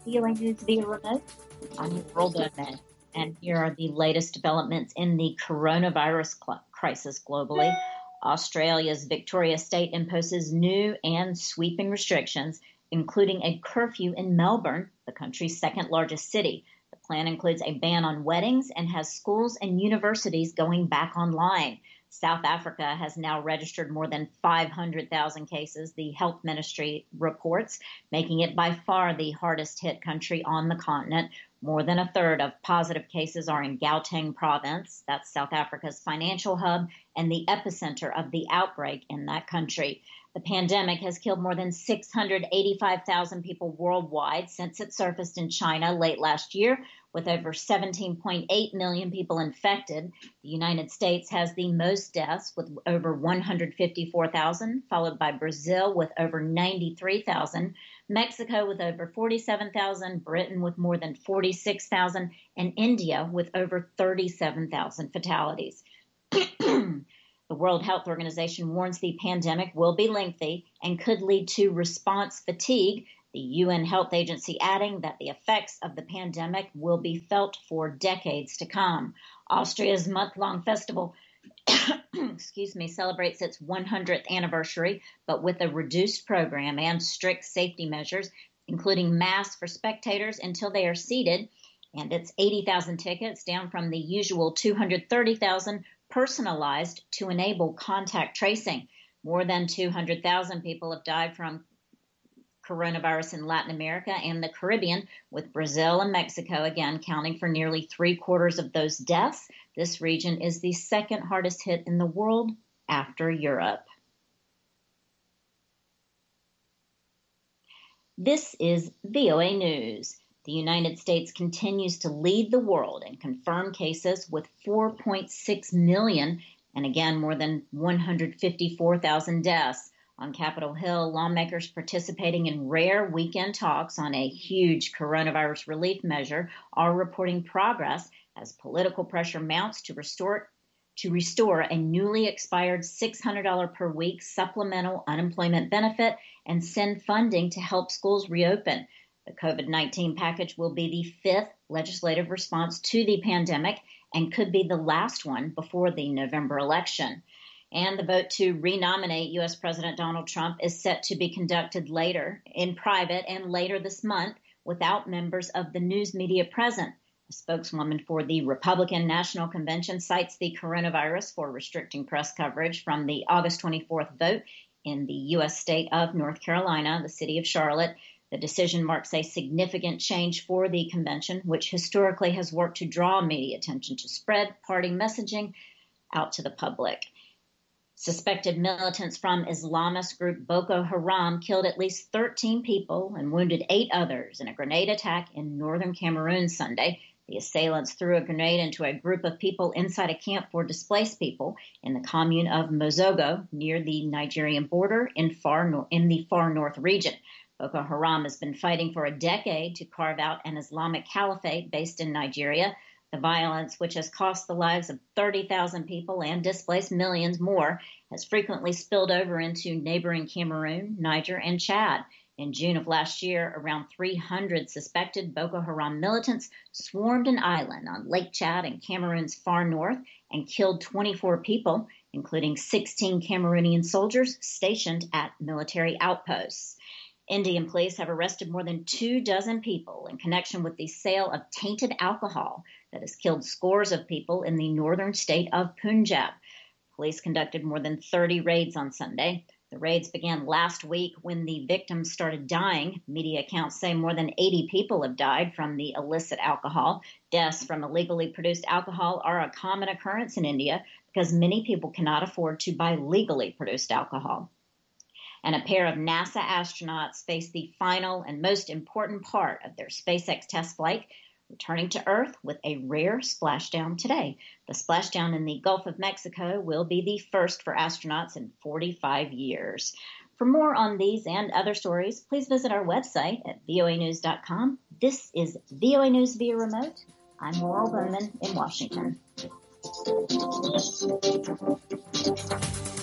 VOA News via remote. I'm Laurel Bowman, and here are the latest developments in the coronavirus crisis globally. Australia's Victoria State imposes new and sweeping restrictions, including a curfew in Melbourne, the country's second largest city. The plan includes a ban on weddings and has schools and universities going back online. South Africa has now registered more than 500,000 cases, the health ministry reports, making it by far the hardest hit country on the continent. More than a third of positive cases are in Gauteng province. That's South Africa's financial hub and the epicenter of the outbreak in that country. The pandemic has killed more than 685,000 people worldwide since it surfaced in China late last year, with over 17.8 million people infected. The United States has the most deaths, with over 154,000, followed by Brazil with over 93,000, Mexico with over 47,000, Britain with more than 46,000, and India with over 37,000 fatalities. The World Health Organization warns the pandemic will be lengthy and could lead to response fatigue, the UN Health Agency adding that the effects of the pandemic will be felt for decades to come. Austria's month-long festival celebrates its 100th anniversary, but with a reduced program and strict safety measures, including masks for spectators until they are seated, and its 80,000 tickets, down from the usual 230,000, personalized to enable contact tracing. More than 200,000 people have died from coronavirus in Latin America and the Caribbean, with Brazil and Mexico again counting for nearly 3/4 of those deaths. This region is the second hardest hit in the world after Europe. This is VOA News. The United States continues to lead the world in confirmed cases with 4.6 million and again more than 154,000 deaths. On Capitol Hill, lawmakers participating in rare weekend talks on a huge coronavirus relief measure are reporting progress as political pressure mounts to restore a newly expired $600 per week supplemental unemployment benefit and send funding to help schools reopen. The COVID-19 package will be the fifth legislative response to the pandemic and could be the last one before the November election. And the vote to renominate U.S. President Donald Trump is set to be conducted later in private and later this month without members of the news media present. A spokeswoman for the Republican National Convention cites the coronavirus for restricting press coverage from the August 24th vote in the U.S. state of North Carolina, the city of Charlotte. The decision marks a significant change for the convention, which historically has worked to draw media attention to spread party messaging out to the public. Suspected militants from Islamist group Boko Haram killed at least 13 people and wounded 8 others in a grenade attack in northern Cameroon Sunday. The assailants threw a grenade into a group of people inside a camp for displaced people in the commune of Mozogo near the Nigerian border in the far north region. Boko Haram has been fighting for a decade to carve out an Islamic caliphate based in Nigeria. The violence, which has cost the lives of 30,000 people and displaced millions more, has frequently spilled over into neighboring Cameroon, Niger, and Chad. In June of last year, around 300 suspected Boko Haram militants swarmed an island on Lake Chad in Cameroon's far north and killed 24 people, including 16 Cameroonian soldiers stationed at military outposts. Indian police have arrested more than 24 people in connection with the sale of tainted alcohol that has killed scores of people in the northern state of Punjab. Police conducted more than 30 raids on Sunday. The raids began last week when the victims started dying. Media accounts say more than 80 people have died from the illicit alcohol. Deaths from illegally produced alcohol are a common occurrence in India because many people cannot afford to buy legally produced alcohol. And a pair of NASA astronauts face the final and most important part of their SpaceX test flight, returning to Earth with a rare splashdown today. The splashdown in the Gulf of Mexico will be the first for astronauts in 45 years. For more on these and other stories, please visit our website at voanews.com. This is VOA News via remote. I'm Laurel Bowman in Washington.